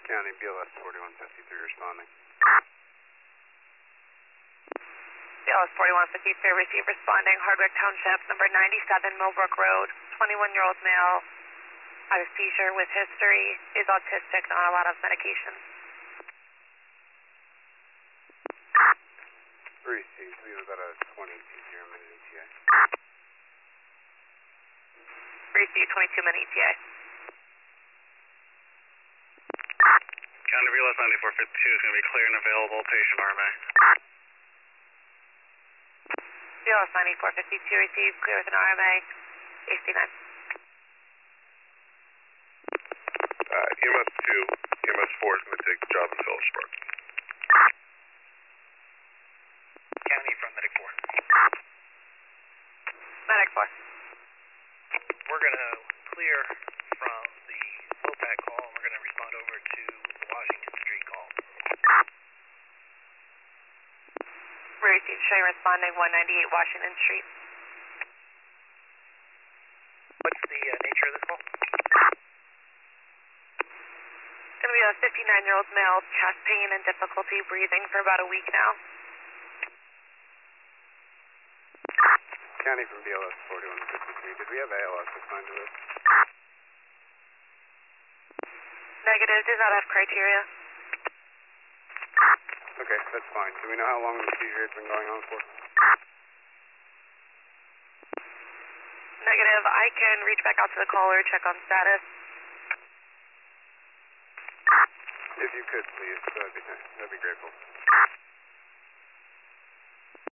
County, BLS 4153 responding. BLS 4153 received responding, Hardwick Township, number 97 Millbrook Road, 21-year-old male, has a seizure with history, is autistic, not on a lot of medication. Received, we have about a 20 minute ETA. Received 22-minute ETA. County BLS 9452 is going to be clear and available, patient RMA. BLS 9452 received, clear with an RMA, AC9. EMS 2, EMS 4 is going to take the job in Phillipsburg. County from Medic 4. Medic 4. We're going to clear from the SOPAC call, and we're going to respond over to the Washington Street call. Received, showing responding 198 Washington Street. What's the nature of this call? Going to be a 59-year-old male, chest pain and difficulty breathing for about a week now. County from BLS 4153, did we have ALS assigned to this? Negative, does not have criteria. Okay, that's fine. Do we know how long the seizure has been going on for? Negative, I can reach back out to the caller, check on status. If you could, please, that'd be grateful.